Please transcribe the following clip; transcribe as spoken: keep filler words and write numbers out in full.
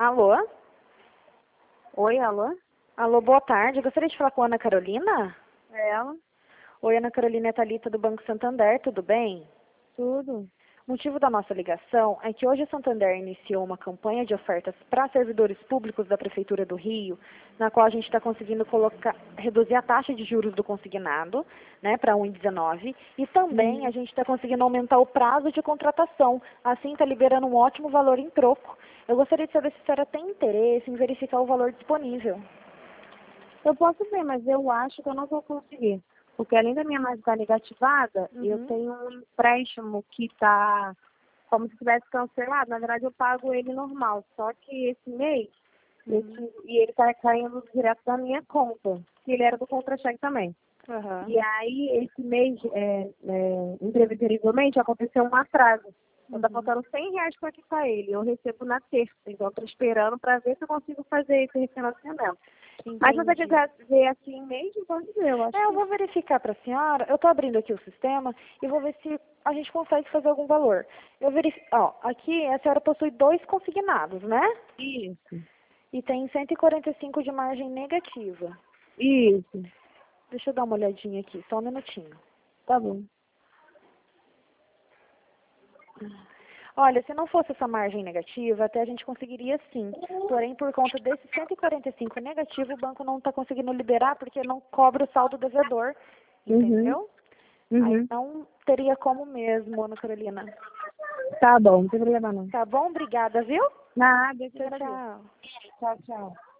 Alô? Oi, alô? Alô, boa tarde. Gostaria de falar com a Ana Carolina? É ela? Oi, Ana Carolina, é Thalita do Banco Santander, tudo bem? Tudo. O motivo da nossa ligação é que hoje a Santander iniciou uma campanha de ofertas para servidores públicos da Prefeitura do Rio, na qual a gente está conseguindo colocar, reduzir a taxa de juros do consignado, né, para um vírgula dezenove, e também Uhum. a gente está conseguindo aumentar o prazo de contratação, assim está liberando um ótimo valor em troco. Eu gostaria de saber se a senhora tem interesse em verificar o valor disponível. Eu posso ver, mas eu acho que eu não vou conseguir. Porque além da minha margem estar negativada, eu Uhum. tenho um empréstimo que está como se tivesse cancelado. Na verdade, eu pago ele normal. Só que esse mês, Uhum. esse, e ele está caindo direto da minha conta. Que ele era do contra-cheque também. Aham. E aí, esse mês, é, é, imprevisivelmente, aconteceu um atraso. Então, tá Uhum. faltando cem reais para quitar ele. Eu recebo na terça. Então, estou esperando para ver se eu consigo fazer esse refinanciamento. Mas se você Entendi. quiser ver assim mesmo, pode ver. Eu acho É, eu que vou verificar para a senhora. Eu estou abrindo aqui o sistema e vou ver se a gente consegue fazer algum valor. Eu verifico. Ó, aqui a senhora possui dois consignados, né? isso. E tem cento e quarenta e cinco de margem negativa. Isso. Deixa eu dar uma olhadinha aqui, só um minutinho. Tá bom. Olha, se não fosse essa margem negativa, até a gente conseguiria sim. Porém, por conta desse cento e quarenta e cinco negativo, o banco não está conseguindo liberar porque não cobra o saldo devedor. Uhum. Entendeu? Aí Uhum. não teria como mesmo, Ana Carolina. Tá bom, não tem problema não. Tá bom? Obrigada, viu? Nada, eu te Tchau, agradeço. tchau. Tchau, tchau.